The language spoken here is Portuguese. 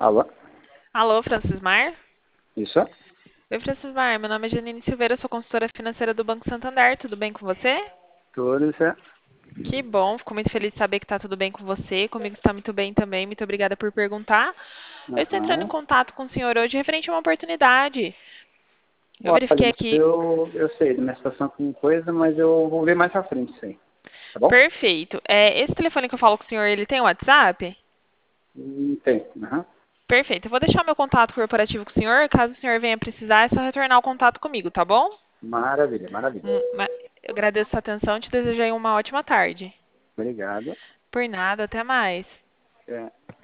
Alô? Alô, Francismar? Isso? Oi, Francismar. Meu nome é Janine Silveira, sou consultora financeira do Banco Santander. Tudo bem com você? Tudo isso é? Que bom, fico muito feliz de saber que está tudo bem com você. Comigo está muito bem também. Muito obrigada por perguntar. Eu estou entrando em Aham. contato com o senhor hoje referente a uma oportunidade. Eu Olha, verifiquei mas aqui. eu sei da minha situação com coisa, mas eu vou ver mais pra frente isso aí. Tá bom? Perfeito. Esse telefone que eu falo com o senhor, ele tem WhatsApp? Tem. Aham. Perfeito. Eu vou deixar meu contato corporativo com o senhor. Caso o senhor venha precisar, é só retornar o contato comigo, tá bom? Maravilha, maravilha. Eu agradeço a sua atenção e te desejo aí uma ótima tarde. Obrigado. Por nada, até mais. É.